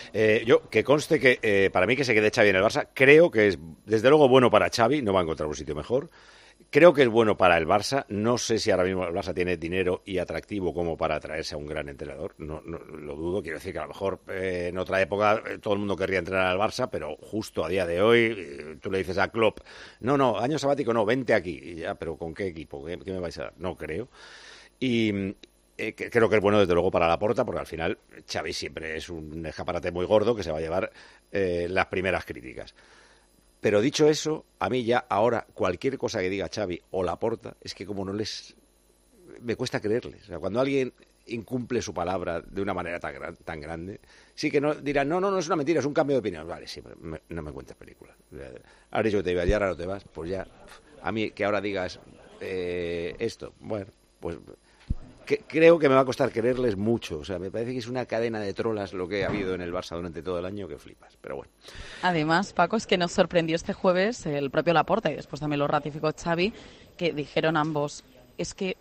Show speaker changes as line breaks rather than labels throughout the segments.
Yo, que conste que para mí que se quede Xavi en el Barça, creo que es, desde luego, bueno para Xavi, no va a encontrar un sitio mejor. Creo que es bueno para el Barça. No sé si ahora mismo el Barça tiene dinero y atractivo como para traerse a un gran entrenador. No, no lo dudo. Quiero decir que a lo mejor en otra época todo el mundo querría entrenar al Barça, pero justo a día de hoy tú le dices a Klopp, no, año sabático no, vente aquí. Y ya, pero ¿con qué equipo? ¿Qué me vais a dar? No creo. Y creo que es bueno desde luego para Laporta, porque al final Xavi siempre es un escaparate muy gordo que se va a llevar las primeras críticas. Pero dicho eso, a mí ya ahora cualquier cosa que diga Xavi o Laporta es que como no les... me cuesta creerles. O sea, cuando alguien incumple su palabra de una manera tan grande, sí que no dirán, no es una mentira, es un cambio de opinión. Vale, sí, no me cuentes películas. Ahora yo te iba y ahora no te vas, pues ya. A mí que ahora digas esto, bueno, pues... creo que me va a costar creerles mucho. O sea, me parece que es una cadena de trolas lo que ha habido en el Barça durante todo el año que flipas. Pero bueno.
Además, Paco, es que nos sorprendió este jueves el propio Laporta y después también lo ratificó Xavi, que dijeron ambos, es que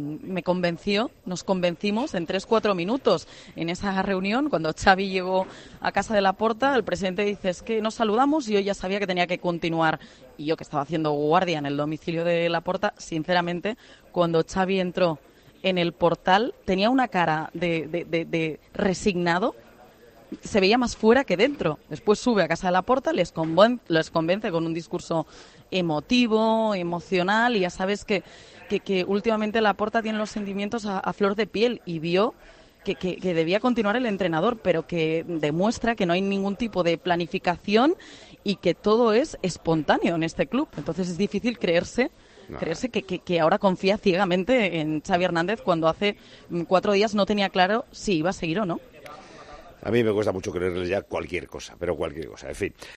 nos convencimos en 3-4 minutos en esa reunión. Cuando Xavi llegó a casa de Laporta, el presidente dice, es que nos saludamos y yo ya sabía que tenía que continuar. Y yo, que estaba haciendo guardia en el domicilio de Laporta, sinceramente, cuando Xavi entró en el portal, tenía una cara de resignado, se veía más fuera que dentro. Después sube a casa de Laporta, les convence con un discurso emotivo, emocional, y ya sabes que últimamente Laporta tiene los sentimientos a flor de piel, y vio que debía continuar el entrenador, pero que demuestra que no hay ningún tipo de planificación y que todo es espontáneo en este club. Entonces es difícil creerse que ahora confía ciegamente en Xavi Hernández cuando hace 4 días no tenía claro si iba a seguir o no.
A mí me cuesta mucho creerles ya cualquier cosa, pero cualquier cosa, en fin.